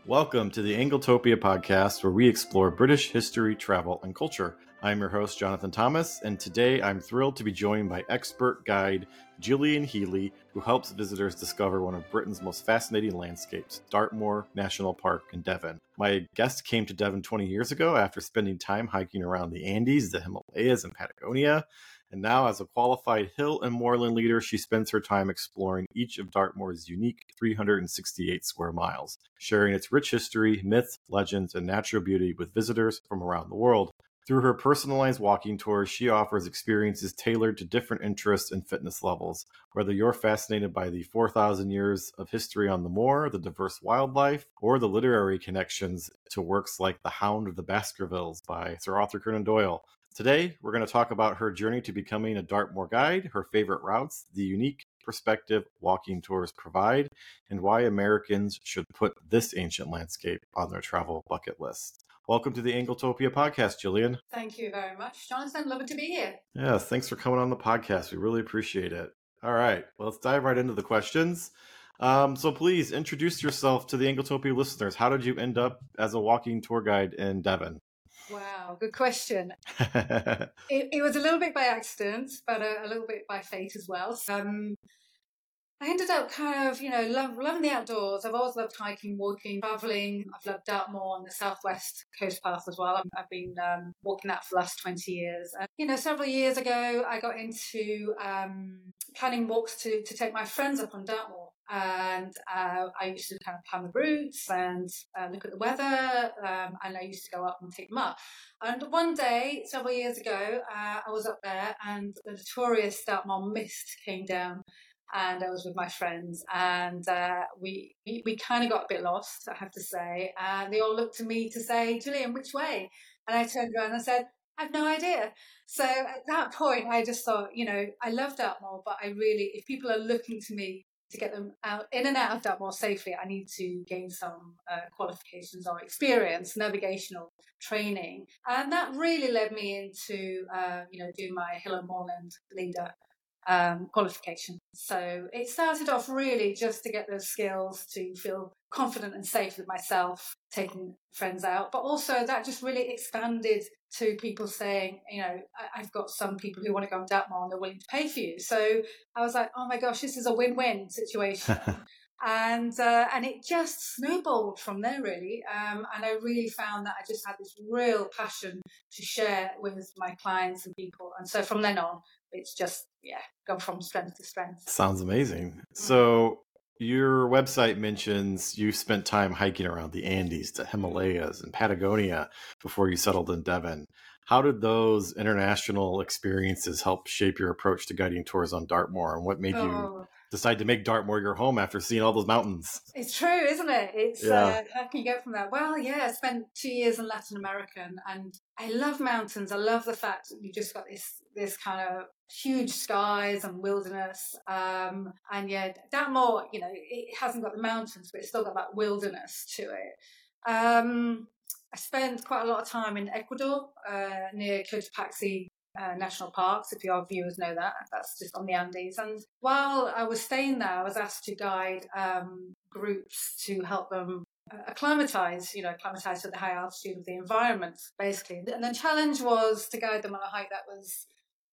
Welcome to the Angletopia podcast, where we explore British history, travel, and culture. I'm your host, Jonathan Thomas, and today I'm thrilled to be joined by expert guide Gillian Healy, who helps visitors discover one of Britain's most fascinating landscapes, Dartmoor National Park in Devon. My guest came to Devon 20 years ago after spending time hiking around the Andes, the Himalayas, and Patagonia. And now, as a qualified hill and moorland leader, she spends her time exploring each of Dartmoor's unique 368 square miles, sharing its rich history, myths, legends, and natural beauty with visitors from around the world. Through her personalized walking tours, she offers experiences tailored to different interests and fitness levels. Whether you're fascinated by the 4,000 years of history on the moor, the diverse wildlife, or the literary connections to works like The Hound of the Baskervilles by Sir Arthur Conan Doyle, today, we're going to talk about her journey to becoming a Dartmoor guide, her favorite routes, the unique perspective walking tours provide, and why Americans should put this ancient landscape on their travel bucket list. Welcome to the Angletopia podcast, Gillian. Thank you very much, Jonathan. Lovely to be here. Yes, thanks for coming on the podcast. We really appreciate it. All right, well, let's dive right into the questions. So please introduce yourself to the Angletopia listeners. How did you end up as a walking tour guide in Devon? Wow, good question. It was a little bit by accident, but a little bit by fate as well. I ended up kind of, loving the outdoors. I've always loved hiking, walking, traveling. I've loved Dartmoor on the southwest coast path as well. I've been walking that for the last 20 years. Several years ago, I got into planning walks to take my friends up on Dartmoor. And I used to kind of plan the routes and look at the weather, and I used to go up and take them up. And one day, several years ago, I was up there and the notorious Dartmoor mist came down, and I was with my friends, and we kind of got a bit lost, I have to say. And they all looked to me to say, "Gillian, which way?" And I turned around and said, "I have no idea." So at that point, I just thought, I love Dartmoor, but if people are looking to me to get them in and out of Dartmoor safely, I need to gain some qualifications or experience, navigational training. And that really led me into, doing my Hill and Moorland leader qualification. So it started off really just to get those skills to feel confident and safe with myself, taking friends out. But also that just really expanded to people saying, I've got some people who want to go on Dartmoor and they're willing to pay for you. So I was like, oh my gosh, this is a win-win situation. And it just snowballed from there, really. And I really found that I just had this real passion to share with my clients and people. And so from then on, it's just, gone from strength to strength. Sounds amazing. So your website mentions you spent time hiking around the Andes, the Himalayas, and Patagonia before you settled in Devon. How did those international experiences help shape your approach to guiding tours on Dartmoor? And what made you decide to make Dartmoor your home after seeing all those mountains? It's true, isn't it? How can you go from that? Well, I spent 2 years in Latin America, and I love mountains. I love the fact that you just got this kind of huge skies and wilderness. Dartmoor, it hasn't got the mountains, but it's still got that wilderness to it. I spent quite a lot of time in Ecuador, near Cotopaxi National Parks, if your viewers know that. That's just on the Andes. And while I was staying there, I was asked to guide groups to help them acclimatize to the high altitude of the environment, basically. And the challenge was to guide them on a hike that was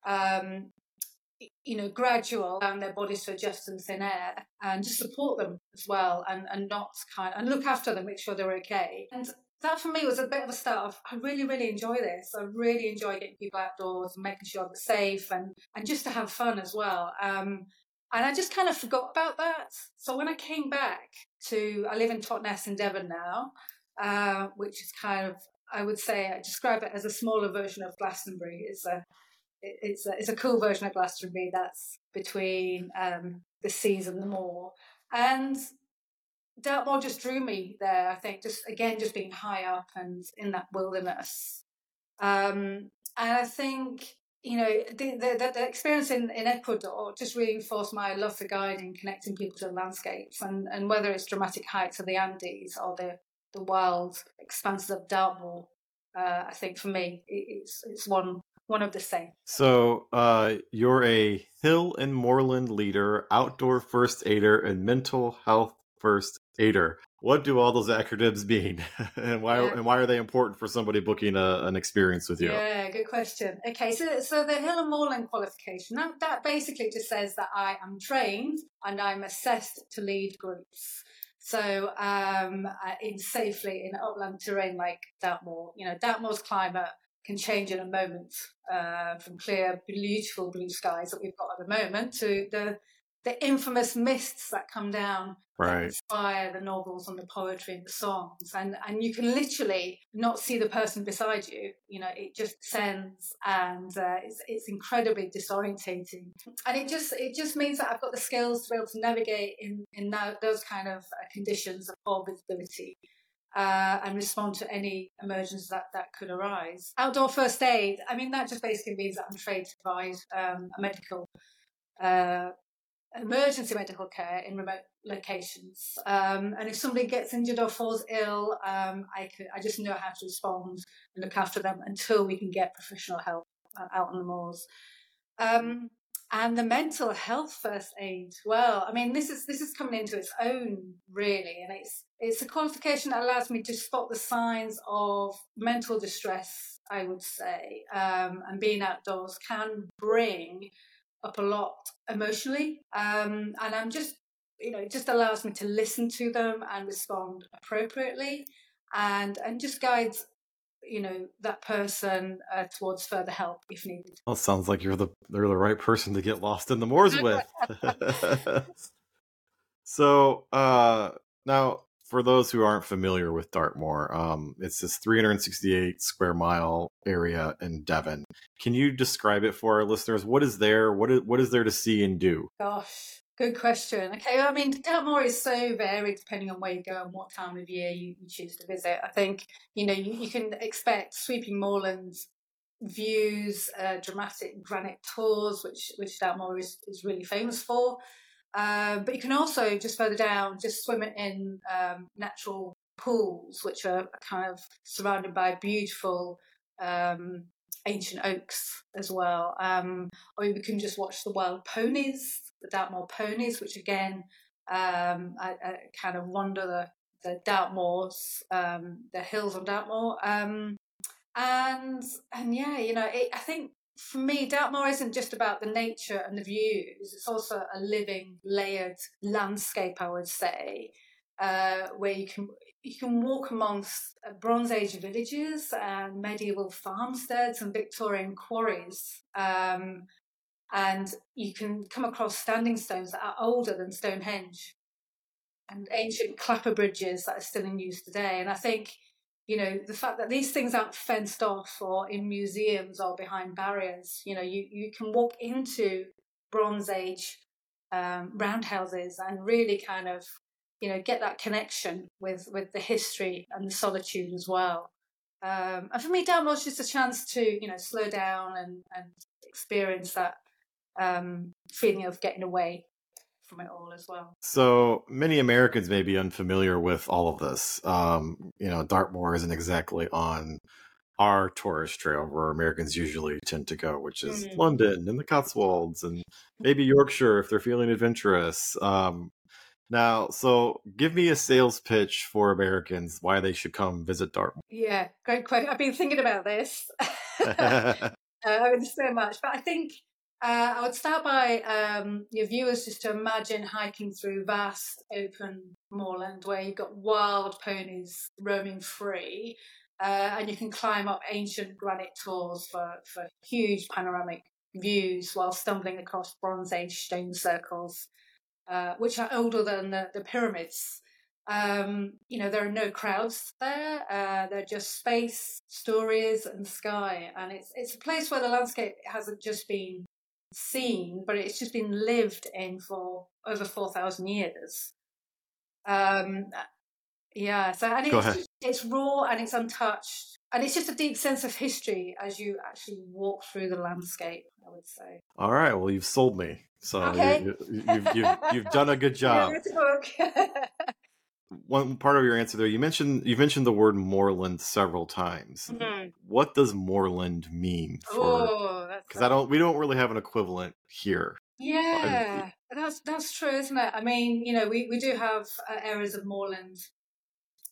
gradual, and their bodies to adjust in thin air, and just support them as well, and not and look after them, make sure they're okay. And that for me was a bit of a start of, I really, really enjoy this. I really enjoy getting people outdoors and making sure they're safe and just to have fun as well. And I just kind of forgot about that. So when I came back I live in Totnes in Devon now, which is kind of, I would say, I describe it as a smaller version of Glastonbury. It's a cool version of Glastonbury that's between the seas and the moor. And Dartmoor just drew me there, I think, just being high up and in that wilderness. And I think, the experience in Ecuador just reinforced my love for guiding, connecting people to the landscapes, and whether it's dramatic heights of the Andes or the wild expanses of Dartmoor, I think for me, it's one of the same. So you're a hill and moorland leader, outdoor first aider, and mental health first aider. What do all those acronyms mean, and why Yeah. and why are they important for somebody booking an experience with you? Yeah, good question. Okay, so the Hill and Moorland qualification, that basically just says that I am trained and I'm assessed to lead groups. So in safely in upland terrain like Dartmoor, Dartmoor's climate can change in a moment, from clear, beautiful blue skies that we've got at the moment to the infamous mists that come down that Right. inspire the novels and the poetry and the songs, and you can literally not see the person beside you. It just descends, and it's incredibly disorientating, and it just means that I've got the skills to be able to navigate in those kind of conditions of poor visibility. And respond to any emergencies that could arise. Outdoor first aid, I mean, that just basically means that I'm trained to provide a medical emergency medical care in remote locations. And if somebody gets injured or falls ill, I just know how to respond and look after them until we can get professional help out on the moors. And the mental health first aid, well, I mean, this is coming into its own, really, and it's a qualification that allows me to spot the signs of mental distress, I would say, and being outdoors can bring up a lot emotionally, and I'm just, it just allows me to listen to them and respond appropriately, and just guide that person towards further help if needed. Well, it sounds like they're the right person to get lost in the moors with. So now, for those who aren't familiar with Dartmoor, it's this 368 square mile area in Devon. Can you describe it for our listeners? What is there? What is there to see and do? Gosh, good question. Okay, well, I mean, Dartmoor is so varied depending on where you go and what time of year you choose to visit. I think, you can expect sweeping moorlands, views, dramatic granite tours, which Dartmoor is really famous for. But you can also, just further down, just swim in natural pools, which are kind of surrounded by beautiful ancient oaks as well. Or you can just watch the wild ponies, the Dartmoor ponies, which again, I kind of wander the Dartmoors, the hills on Dartmoor. And yeah, I think for me, Dartmoor isn't just about the nature and the views. It's also a living, layered landscape, I would say, where you can walk amongst Bronze Age villages and medieval farmsteads and Victorian quarries. And you can come across standing stones that are older than Stonehenge and ancient clapper bridges that are still in use today. And I think, the fact that these things aren't fenced off or in museums or behind barriers, you can walk into Bronze Age roundhouses and really kind of, get that connection with the history and the solitude as well. And for me, Dartmoor's just a chance to, slow down and experience that feeling of getting away from it all as well. So many Americans may be unfamiliar with all of this. Dartmoor isn't exactly on our tourist trail where Americans usually tend to go, which is London and the Cotswolds and maybe Yorkshire if they're feeling adventurous. Now, so give me a sales pitch for Americans why they should come visit Dartmoor. Yeah, great question. I've been thinking about this. So much, but I think I would start by your viewers just to imagine hiking through vast open moorland where you've got wild ponies roaming free, and you can climb up ancient granite tours for huge panoramic views while stumbling across Bronze Age stone circles, which are older than the pyramids. There are no crowds there. They're just space, stories, and sky, and it's a place where the landscape hasn't just been seen, but it's just been lived in for over 4,000 years. Yeah, so and it's raw and it's untouched, and it's just a deep sense of history as you actually walk through the landscape, I would say. All right, well, you've sold me. So okay. you've done a good job. Yeah, it's a book. One part of your answer there, you've mentioned the word moorland several times. Mm-hmm. What does moorland mean? Because we don't really have an equivalent here. Yeah, that's true, isn't it? I mean, we do have areas of moorland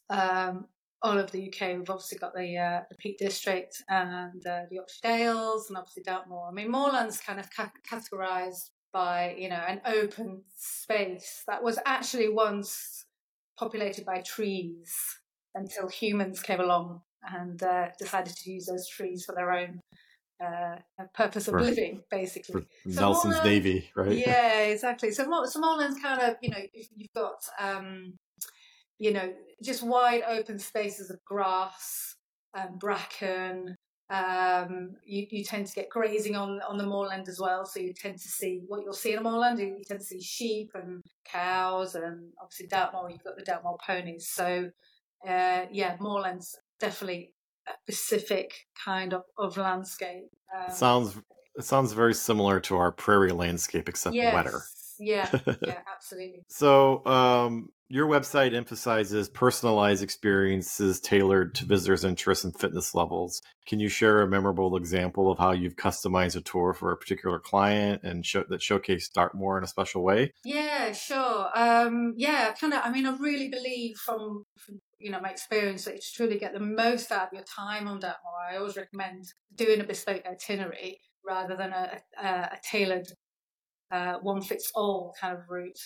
all over the UK. We've obviously got the Peak District and the Yorkshire Dales, and obviously Dartmoor. I mean, moorland's kind of categorised by, you know, an open space that was actually once populated by trees until humans came along and decided to use those trees for their own purpose of living, basically. So Nelson's Navy, right? Yeah, exactly. So moorland's kind of, you know, you've got you know, just wide open spaces of grass, bracken. You tend to get grazing on the moorland as well, so you tend to see what you'll see in a moorland. You tend to see sheep and cows, and obviously Dartmoor, you've got the Dartmoor ponies. So yeah, moorland's definitely a specific kind of landscape. It sounds very similar to our prairie landscape, except wetter. Yeah, yeah, absolutely. So, your website emphasizes personalized experiences tailored to visitors' interests and fitness levels. Can you share a memorable example of how you've customized a tour for a particular client and that showcased Dartmoor in a special way? Yeah, sure. Yeah, I mean, I really believe from you know my experience that to truly get the most out of your time on Dartmoor, I always recommend doing a bespoke itinerary rather than a tailored one fits all kind of route.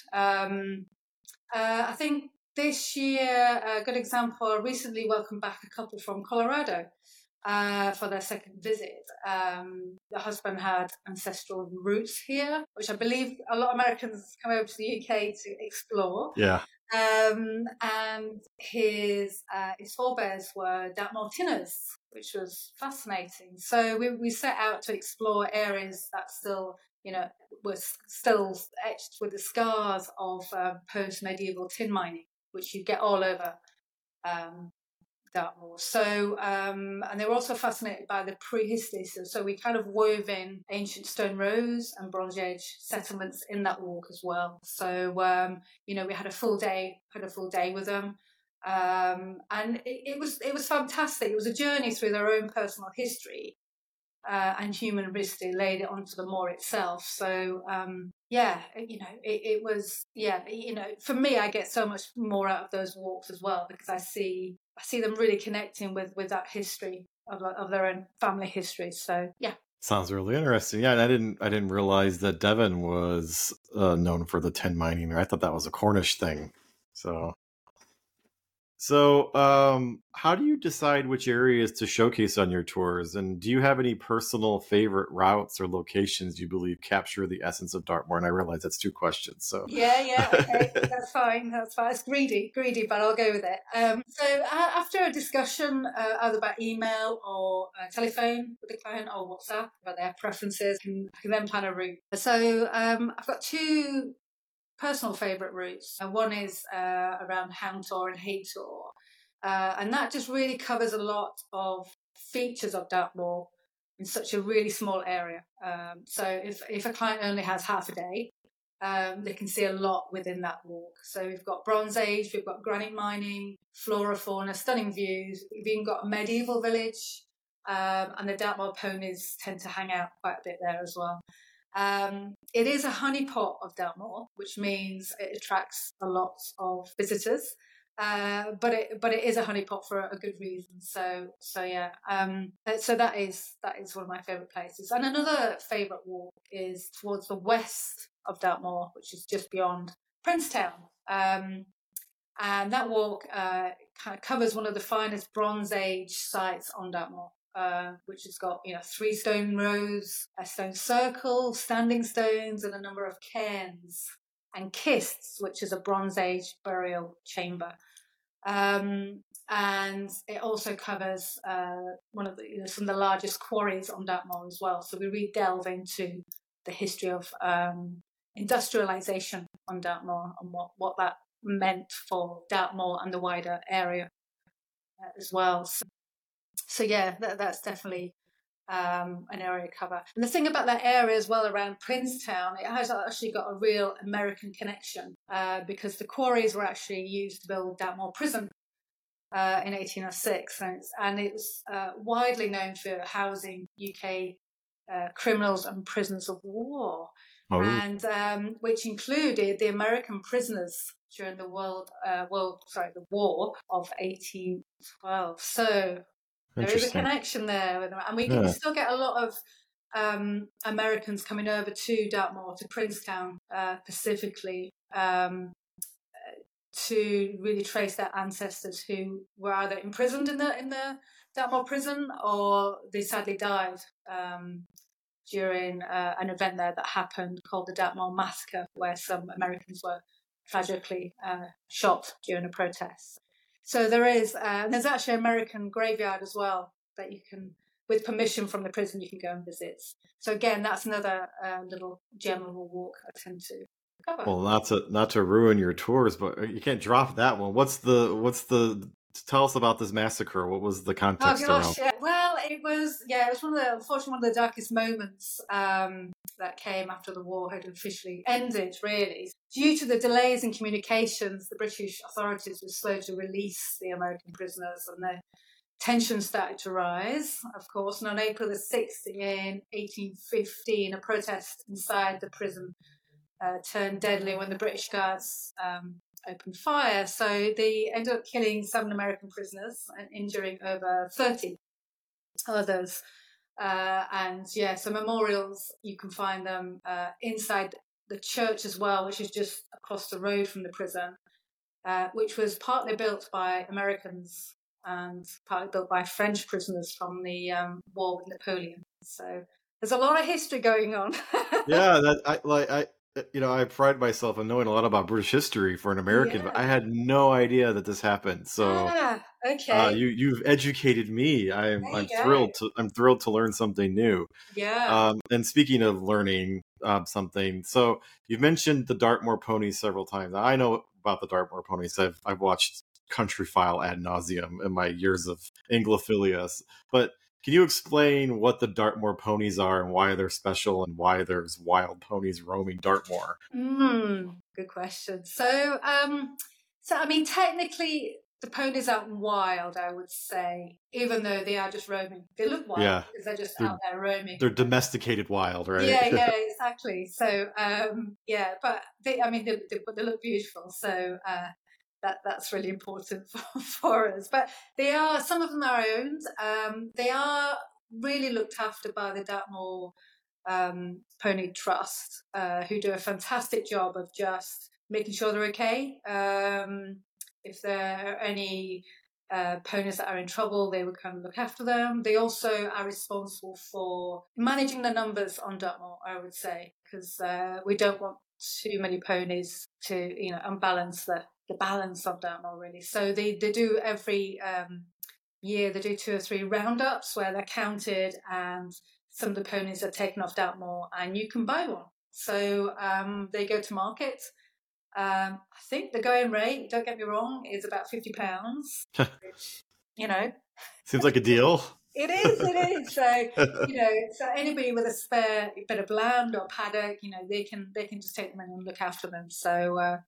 I think this year, a good example, I recently welcomed back a couple from Colorado for their second visit. The husband had ancestral roots here, which I believe a lot of Americans come over to the UK to explore. Yeah. And his forebears were Dartmoor Tinners, which was fascinating. So we set out to explore areas that still, you know, were still etched with the scars of post-medieval tin mining, which you get all over Dartmoor. So, and they were also fascinated by the prehistory. So we kind of wove in ancient stone rows and Bronze Age settlements in that walk as well. So, you know, we had a full day with them. And it was fantastic. It was a journey through their own personal history and human history, laid it onto the moor itself. So, yeah, you know, it was, yeah, you know, for me, I get so much more out of those walks as well, because I see them really connecting with that history of their own family history. So, yeah. Sounds really interesting. Yeah, and I didn't realize that Devon was known for the tin mining. I thought that was a Cornish thing. So, how do you decide which areas to showcase on your tours? And do you have any personal favorite routes or locations you believe capture the essence of Dartmoor? And I realize that's two questions. So yeah, okay, that's fine. It's greedy, but I'll go with it. So after a discussion, either by email or telephone with the client or WhatsApp about their preferences, I can then plan a route. So I've got two personal favourite routes. One is around Hound Tor and Hay Tor, and that just really covers a lot of features of Dartmoor in such a really small area. So if a client only has half a day, they can see a lot within that walk. So we've got Bronze Age, we've got granite mining, flora, fauna, stunning views. We've even got a medieval village, and the Dartmoor ponies tend to hang out quite a bit there as well. It is a honeypot of Dartmoor, which means it attracts a lot of visitors. But it is a honeypot for a good reason. So yeah. So that is one of my favourite places. And another favourite walk is towards the west of Dartmoor, which is just beyond Princetown. And that walk kind of covers one of the finest Bronze Age sites on Dartmoor. Which has got, you know, 3 stone rows, a stone circle, standing stones, and a number of cairns and kists, which is a Bronze Age burial chamber. And it also covers one of the, some of the largest quarries on Dartmoor as well. So we really delve into the history of industrialisation on Dartmoor and what that meant for Dartmoor and the wider area as well. So yeah, that's definitely an area to cover. And the thing about that area as well around Princetown, it has actually got a real American connection because the quarries were actually used to build Dartmoor Prison in 1806, and it was widely known for housing UK criminals and prisoners of war, and which included the American prisoners during the the War of 1812. So there is a connection there, and we still get a lot of Americans coming over to Dartmoor, to Princetown specifically, to really trace their ancestors who were either imprisoned in the Dartmoor prison, or they sadly died during an event there that happened called the Dartmoor Massacre, where some Americans were tragically shot during a protest. So there's actually an American graveyard as well that you can, with permission from the prison, you can go and visit. So again, that's another little gem of a walk I tend to cover. Well, not to ruin your tours, but you can't drop that one. What's the tell us about this massacre? What was the context around? Yeah. Well, it was unfortunately one of the darkest moments that came after the war had officially ended, really. Due to the delays in communications, the British authorities were slow to release the American prisoners, and the tensions started to rise, of course. And on April the 6th in 1815, a protest inside the prison turned deadly when the British guards opened fire. So they ended up killing 7 American prisoners and injuring over 30 others. So memorials, you can find them inside the church as well, which is just across the road from the prison, which was partly built by Americans and partly built by French prisoners from the war with Napoleon. So there's a lot of history going on. Yeah, I pride myself on knowing a lot about British history for an American, but I had no idea that this happened. So okay, you've educated me. I'm thrilled to learn something new. Yeah. And speaking of learning something, so you've mentioned the Dartmoor ponies several times. I know about the Dartmoor ponies. I've watched Countryfile ad nauseum in my years of Anglophilia, but can you explain what the Dartmoor ponies are and why they're special and why there's wild ponies roaming Dartmoor? Good question. So I mean, technically, the ponies aren't wild, I would say, even though they are just roaming. They look wild because they're just out there roaming. They're domesticated wild, right? Yeah, exactly. So, but they look beautiful. So that's really important for us. But some of them are owned. They are really looked after by the Dartmoor Pony Trust, who do a fantastic job of just making sure they're okay. If there are any ponies that are in trouble, they would kind of look after them. They also are responsible for managing the numbers on Dartmoor, I would say, because we don't want too many ponies to, unbalance the balance of Dartmoor, really. So they do every year, they do 2 or 3 roundups where they're counted and some of the ponies are taken off Dartmoor and you can buy one. So they go to market. I think the going rate, don't get me wrong, is about £50, which, seems like a deal. It is. So, so anybody with a spare bit of land or paddock, they can just take them in and look after them. So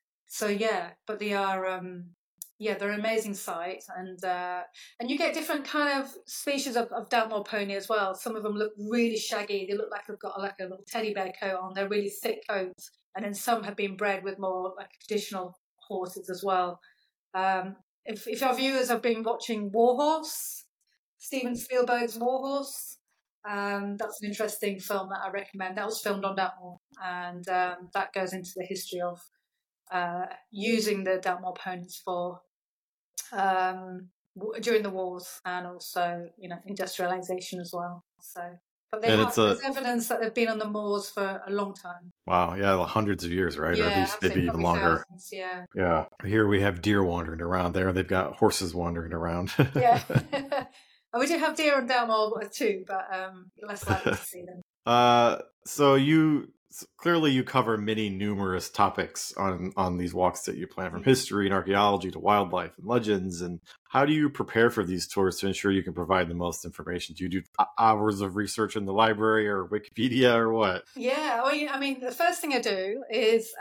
but they are, they're an amazing sight, and you get different kind of species of Dartmoor pony as well. Some of them look really shaggy. They look like they've got like a little teddy bear coat on. They're really thick coats, and then some have been bred with more like traditional horses as well. If our viewers have been watching Warhorse, Steven Spielberg's Warhorse, that's an interesting film that I recommend. That was filmed on Dartmoor, and that goes into the history of using the Dartmoor ponies for during the wars and also industrialization as well. So, but there's evidence that they've been on the moors for a long time. Wow, yeah, hundreds of years, right? Yeah, or maybe even longer. Thousands, yeah. Here we have deer wandering around. There they've got horses wandering around. Yeah. We do have deer on Dartmoor too, but less likely to see them. So clearly you cover numerous topics on these walks that you plan, from history and archaeology to wildlife and legends. And how do you prepare for these tours to ensure you can provide the most information? Do you do hours of research in the library or Wikipedia or what? Yeah, well, I mean, the first thing I do is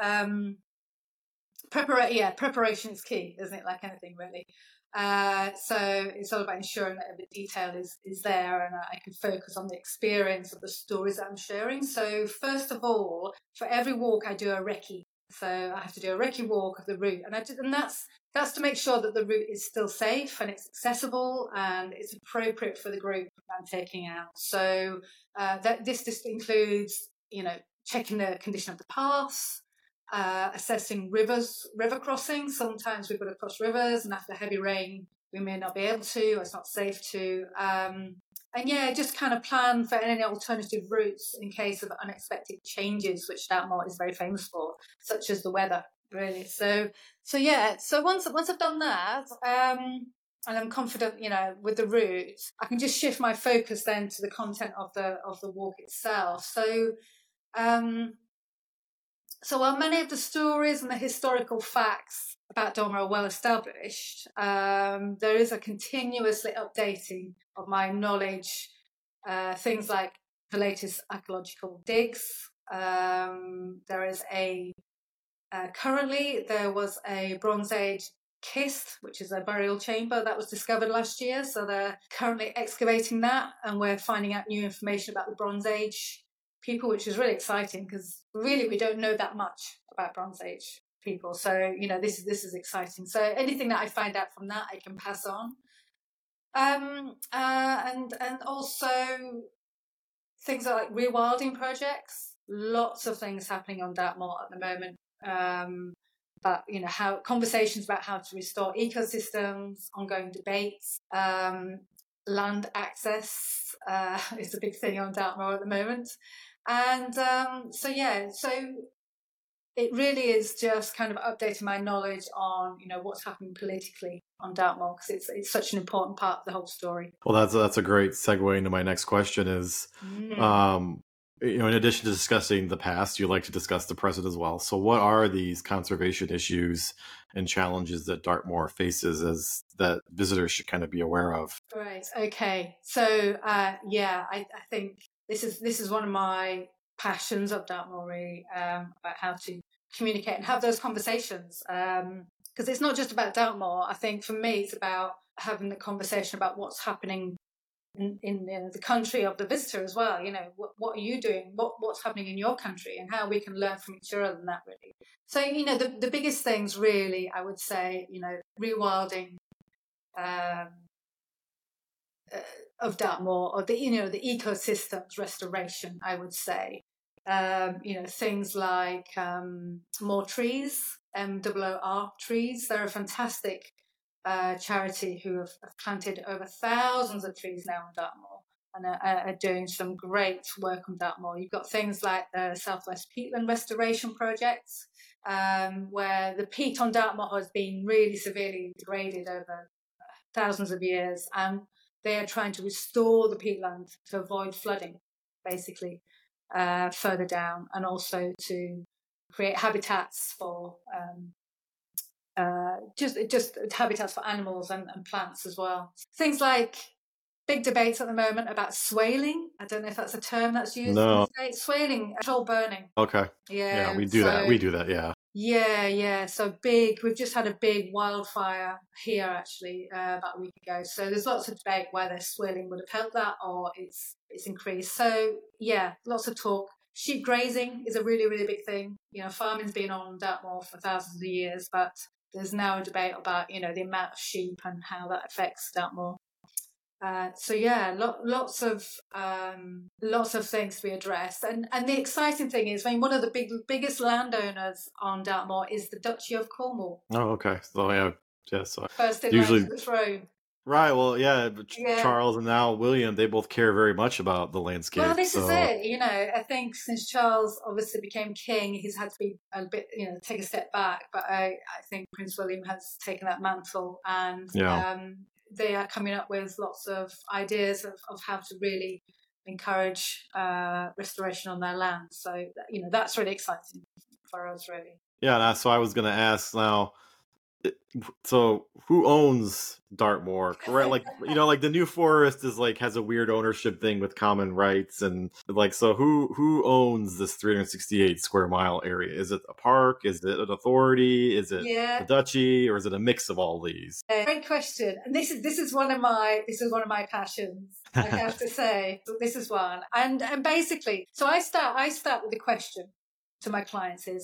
preparation is key, isn't it? Like anything, really. So it's all about ensuring that every detail is there and I can focus on the experience of the stories that I'm sharing. So first of all, for every walk I do a recce. So I have to do a recce walk of the route, and that's to make sure that the route is still safe and it's accessible and it's appropriate for the group I'm taking out. So this just includes, checking the condition of the paths, assessing river crossings. Sometimes we've got to cross rivers, and after heavy rain, we may not be able to, or it's not safe to. Just kind of plan for any alternative routes in case of unexpected changes, which Dartmoor is very famous for, such as the weather, really. So once I've done that, and I'm confident, with the route, I can just shift my focus then to the content of the walk itself. So while many of the stories and the historical facts about Dartmoor are well established, there is a continuously updating of my knowledge, things like the latest archaeological digs. Currently there was a Bronze Age kist, which is a burial chamber that was discovered last year. So they're currently excavating that, and we're finding out new information about the Bronze Age people, which is really exciting because really we don't know that much about Bronze Age people. So this is exciting. So anything that I find out from that, I can pass on. And also things like rewilding projects. Lots of things happening on Dartmoor at the moment. But how conversations about how to restore ecosystems, ongoing debates, land access is a big thing on Dartmoor at the moment. And so it really is just kind of updating my knowledge on what's happening politically on Dartmoor, because it's such an important part of the whole story. Well, that's a great segue into my next question is, in addition to discussing the past, you like to discuss the present as well. So what are these conservation issues and challenges that Dartmoor faces as that visitors should kind of be aware of? Right. Okay. So I think this is one of my passions of Dartmoor, really, about how to communicate and have those conversations. Because it's not just about Dartmoor. I think for me, it's about having the conversation about what's happening in the country of the visitor as well. What are you doing? What's happening in your country, and how we can learn from each other and that, really. So the biggest things, really, I would say, rewilding of Dartmoor, or the ecosystems restoration, I would say. Things like more trees, MOOR trees. They're a fantastic charity who have planted over thousands of trees now in Dartmoor and are doing some great work on Dartmoor. You've got things like the Southwest Peatland Restoration Project, where the peat on Dartmoor has been really severely degraded over thousands of years, and they are trying to restore the peatland to avoid flooding, basically, further down, and also to create habitats for just habitats for animals and plants as well. Things like big debates at the moment about swaling. I don't know if that's a term that's used. No. Swaling, control burning. Okay. Yeah, we do that. We do that, yeah. Yeah. So we've just had a big wildfire here, actually, about a week ago. So there's lots of debate whether swaling would have helped that or it's increased. So, yeah, lots of talk. Sheep grazing is a really, really big thing. Farming's been on Dartmoor for thousands of years, but there's now a debate about, the amount of sheep and how that affects Dartmoor. Lots of things to be addressed, and the exciting thing is, one of the biggest landowners on Dartmoor is the Duchy of Cornwall. Oh, okay. So so first in line to the throne. Right. Well, yeah. Charles and now William, they both care very much about the landscape. Well, this is it. I think since Charles obviously became king, he's had to be a bit, take a step back. But I think Prince William has taken that mantle, and they are coming up with lots of ideas of how to really encourage restoration on their land. So, that's really exciting for us, really. Yeah, so I was going to ask now, so who owns Dartmoor? Correct? Like the New Forest is has a weird ownership thing with common rights, and so who owns this 368 square mile area? Is it a park? Is it an authority? Is it the duchy, or is it a mix of all these? Great question. And this is one of my passions, I have to say. This is one, and basically, so I start with the question to my clients is,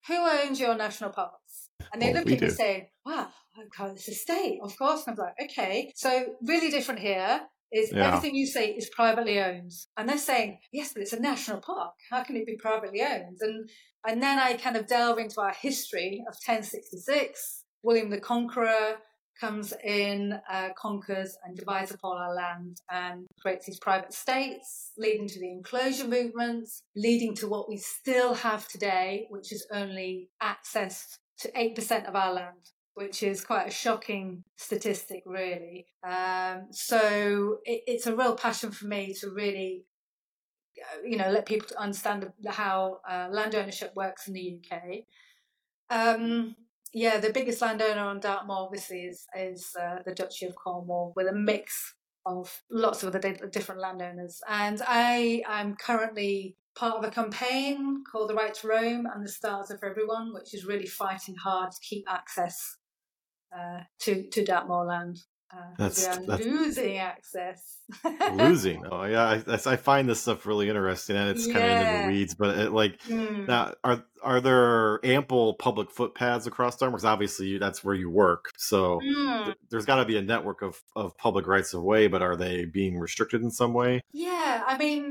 who owns your national parks? And they Well, look we at me do. saying, wow, it's a state, of course. And I'm like, okay. So really different here is Yeah. everything you say is privately owned. And they're saying, yes, but it's a national park. How can it be privately owned? And then I kind of delve into our history of 1066. William the Conqueror comes in, conquers and divides up all our land and creates these private states, leading to the enclosure movements, leading to what we still have today, which is only access to 8% of our land, which is quite a shocking statistic, really. So it's a real passion for me to really, let people understand how land ownership works in the UK. The biggest landowner on Dartmoor, obviously, is the Duchy of Cornwall, with a mix of lots of other different landowners. And I am currently part of a campaign called The Right to Roam and the Stars of Everyone, which is really fighting hard to keep access to Dartmoor land. We are losing access. Losing. Oh yeah, I find this stuff really interesting, and it's kind of into the weeds. But now, are there ample public footpaths across Dartmoor? Because obviously that's where you work, so there's got to be a network of public rights of way. But are they being restricted in some way? Yeah, I mean,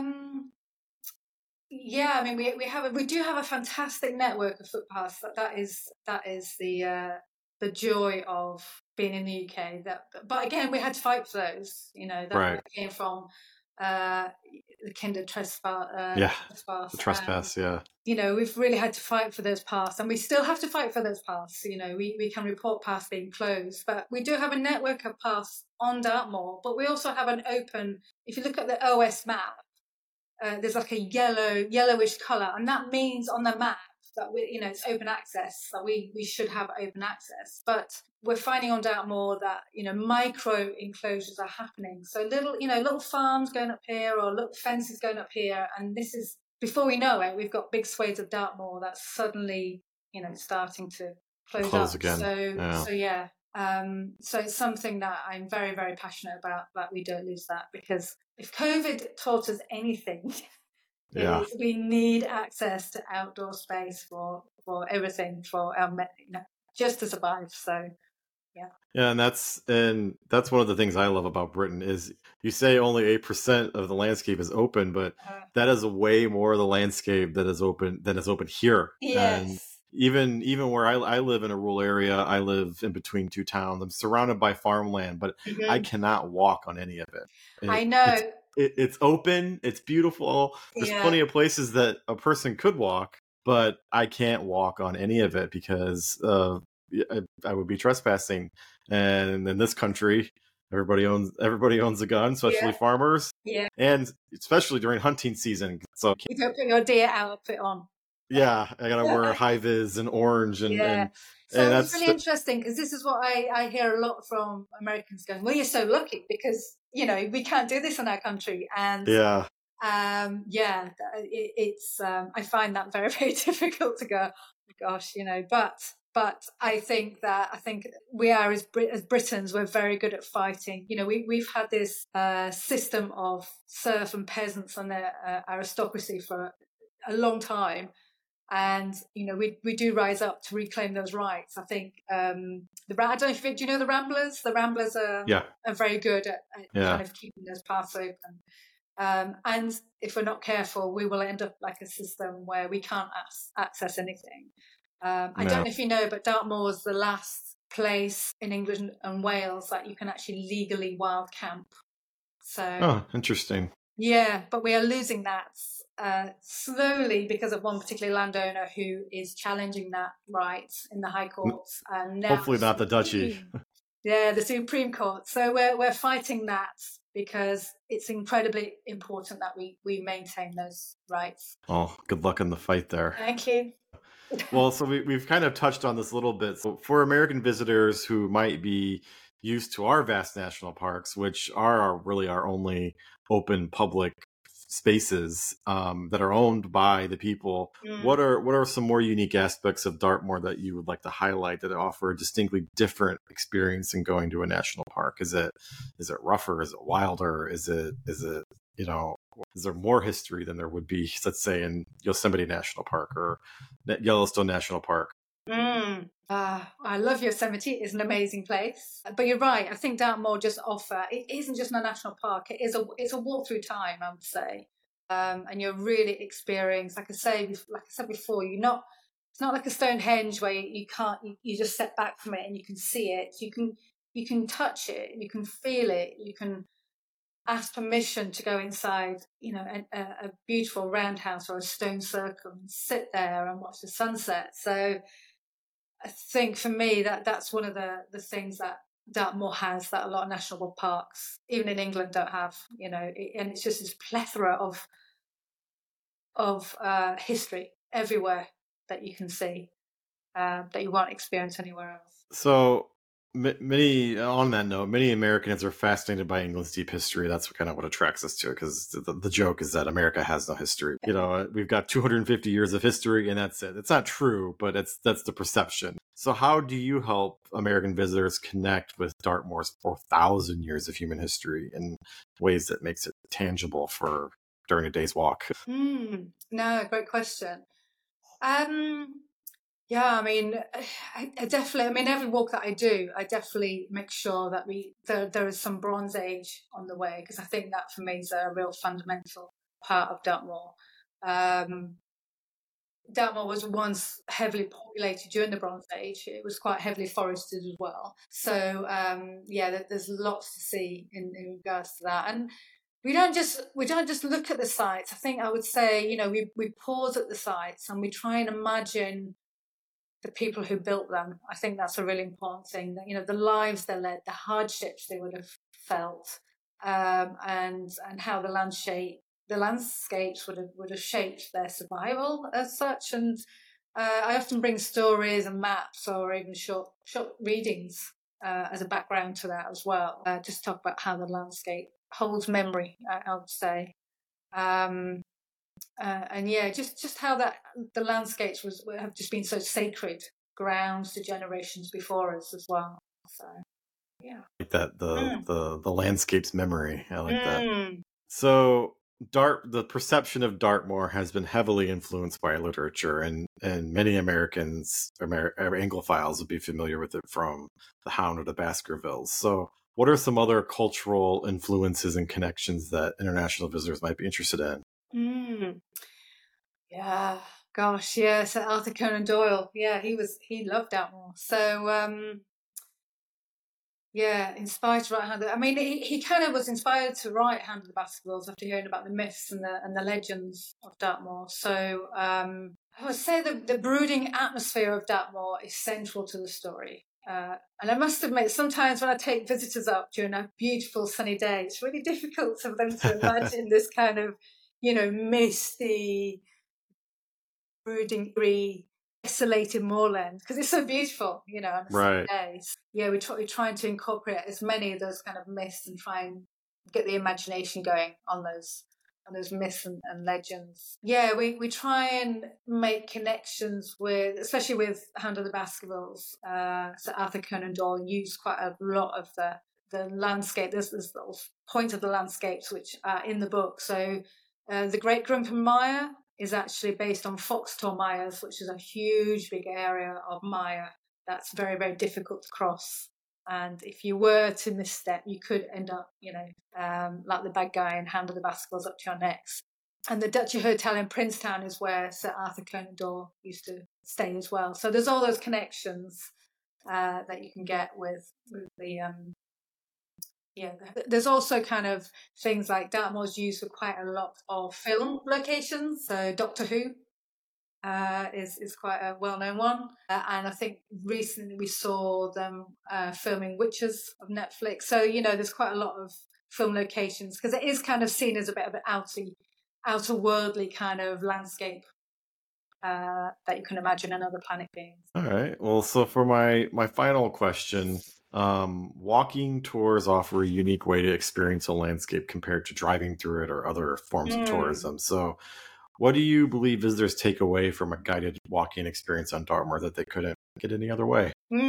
we do have a fantastic network of footpaths. That is the joy of being in the UK. But again, we had to fight for those. That came from the Kinder Trespass. The trespass. We've really had to fight for those paths, and we still have to fight for those paths. We can report paths being closed, but we do have a network of paths on Dartmoor. But we also have an open. If you look at the OS map, there's like a yellowish colour, and that means on the map that it's open access. That we should have open access, but we're finding on Dartmoor that micro enclosures are happening. So little farms going up here or little fences going up here, and this is before we know it, we've got big swathes of Dartmoor that's suddenly starting to close up again. So it's something that I'm very, very passionate about, that we don't lose that, because if COVID taught us anything, is we need access to outdoor space for everything, for our just to survive. So and that's one of the things I love about Britain is you say only 8% of the landscape is open, but that is way more of the landscape that is open here. Yes. And even where I live in a rural area, I live in between two towns. I'm surrounded by farmland, but I cannot walk on any of it. I know. It's open. It's beautiful. There's plenty of places that a person could walk, but I can't walk on any of it because I would be trespassing. And in this country, everybody owns a gun, especially farmers. Yeah. And especially during hunting season. So you don't put your deer outfit on. Yeah, I gotta wear high vis and orange and so it's really interesting, because this is what I hear a lot from Americans going, well, you're so lucky because we can't do this in our country. And it's I find that very, very difficult to go, oh gosh, but I think we are, as Britons, we're very good at fighting. We've had this system of serf and peasants and their aristocracy for a long time. And we do rise up to reclaim those rights. I think I don't know if do you know the Ramblers? The Ramblers are very good at kind of keeping those paths open. And if we're not careful, we will end up like a system where we can't access anything. I don't know if you know, but Dartmoor is the last place in England and Wales that you can actually legally wild camp. So interesting. Yeah, but we are losing that slowly because of one particular landowner who is challenging that right in the High Courts, and now hopefully not the Duchy. The Supreme Court. So we're fighting that because it's incredibly important that we maintain those rights. Oh, good luck in the fight there. Thank you. Well, so we've kind of touched on this a little bit. So for American visitors who might be used to our vast national parks, which are really our only open public spaces that are owned by the people, what are some more unique aspects of Dartmoor that you would like to highlight that offer a distinctly different experience in going to a national park? Is it rougher? Is it wilder? Is it you know, is there more history than there would be, let's say, in Yosemite National Park or Yellowstone National Park? I love Yosemite. It's an amazing place. But you're right. I think Dartmoor just it isn't just a national park. It's a walk through time, I would say. And you're really experienced, like I said before, it's not like a Stonehenge where you can't, you just step back from it and you can see it. You can touch it, you can feel it, you can ask permission to go inside, a beautiful roundhouse or a stone circle and sit there and watch the sunset. So I think for me that's one of the things that Dartmoor has that a lot of national parks, even in England, don't have. And it's just this plethora of history everywhere that you can see that you won't experience anywhere else. So many Americans are fascinated by England's deep history. That's kind of what attracts us to it, because the joke is that America has no history. We've got 250 years of history and that's it. It's not true, but that's the perception. So how do you help American visitors connect with Dartmoor's 4,000 years of human history in ways that makes it tangible for during a day's walk? No, great question. Yeah, I mean, I definitely, every walk that I do, I definitely make sure that there is some Bronze Age on the way, because I think that for me is a real fundamental part of Dartmoor. Dartmoor was once heavily populated during the Bronze Age. It was quite heavily forested as well. So, there's lots to see in regards to that. And we don't just look at the sites. I think I would say, we pause at the sites and we try and imagine the people who built them. I think that's a really important thing, that, the lives they led, the hardships they would have felt, and how the landscapes would have shaped their survival as such. And I often bring stories and maps or even short readings as a background to that as well. Just talk about how the landscape holds memory, I would say. Just how the landscapes have just been so sacred grounds to generations before us as well. So, yeah, like that the landscape's memory. I like that. So the perception of Dartmoor has been heavily influenced by literature, and many Anglophiles would be familiar with it from The Hound of the Baskervilles. So what are some other cultural influences and connections that international visitors might be interested in? Yeah, gosh, yeah. So Arthur Conan Doyle, yeah, he loved Dartmoor. So, inspired to write Hound. He kind of was inspired to write Hound of the Baskervilles after hearing about the myths and the legends of Dartmoor. So, I would say the brooding atmosphere of Dartmoor is central to the story. And I must admit, sometimes when I take visitors up during a beautiful sunny day, it's really difficult for them to imagine this kind of, misty, brooding, isolated moorland, because it's so beautiful, on Right. days. Yeah, we're trying to incorporate as many of those kind of myths and try and get the imagination going on those myths and legends. Yeah, we try and make connections with, especially with Hound of the Baskervilles. So Arthur Conan Doyle used quite a lot of the landscape. There's little points of the landscapes which are in the book. So the Great Grimpen Mire is actually based on Foxtor Mires, which is a huge, big area of mire that's very, very difficult to cross. And if you were to misstep, you could end up, like the bad guy in Hound of the Baskervilles up to your necks. And the Duchy Hotel in Princetown is where Sir Arthur Conan Doyle used to stay as well. So there's all those connections that you can get with the there's also kind of things like Dartmoor's used for quite a lot of film locations. So Doctor Who is quite a well-known one. And I think recently we saw them filming Witches of Netflix. So, there's quite a lot of film locations, because it is kind of seen as a bit of an outer-worldly kind of landscape that you can imagine another planet being. All right. Well, so for my final question, walking tours offer a unique way to experience a landscape compared to driving through it or other forms of tourism. So what do you believe visitors take away from a guided walking experience on Dartmoor that they couldn't get any other way?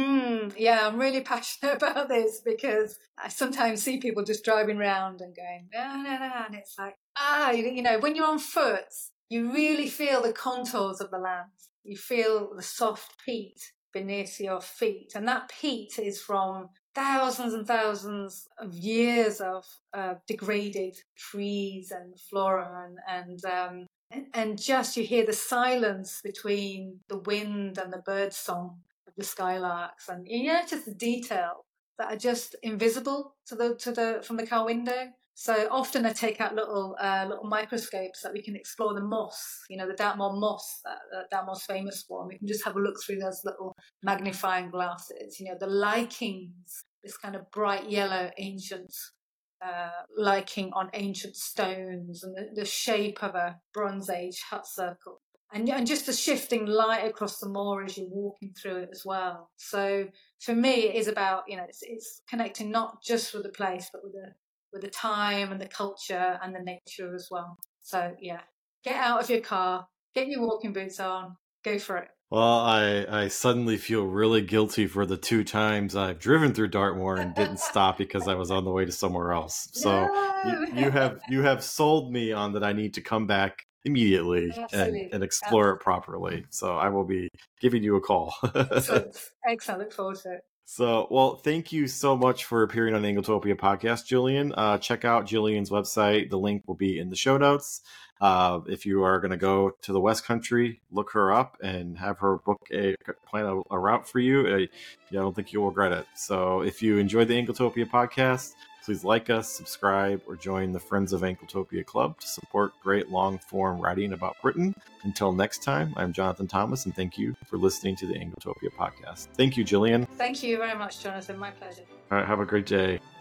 Yeah, I'm really passionate about this because I sometimes see people just driving around and going, no, no, no. And it's like, when you're on foot, you really feel the contours of the land. You feel the soft peat beneath your feet. And that peat is from thousands and thousands of years of degraded trees and flora and just you hear the silence between the wind and the bird song of the skylarks, and just the detail that are just invisible from the car window. So often I take out little microscopes that we can explore the moss, the Dartmoor moss, that Dartmoor's famous for. We can just have a look through those little magnifying glasses. The lichens, this kind of bright yellow ancient liking on ancient stones, and the shape of a Bronze Age hut circle, and just the shifting light across the moor as you're walking through it as well. So for me, it is about it's connecting not just with the place, but with the time and the culture and the nature as well. So yeah, get out of your car, get your walking boots on, go for it. Well, I suddenly feel really guilty for the 2 times I've driven through Dartmoor and didn't stop because I was on the way to somewhere else. So No! you have sold me on that I need to come back immediately and explore it properly. So I will be giving you a call. Excellent. Look forward to it. So, well, thank you so much for appearing on the Angletopia podcast, Gillian. Check out Gillian's website. The link will be in the show notes. If you are going to go to the West Country, look her up and have her plan a route for you. I don't think you'll regret it. So if you enjoyed the Angletopia podcast, please like us, subscribe, or join the Friends of Angletopia Club to support great long-form writing about Britain. Until next time, I'm Jonathan Thomas, and thank you for listening to the Angletopia podcast. Thank you, Gillian. Thank you very much, Jonathan. My pleasure. All right, have a great day.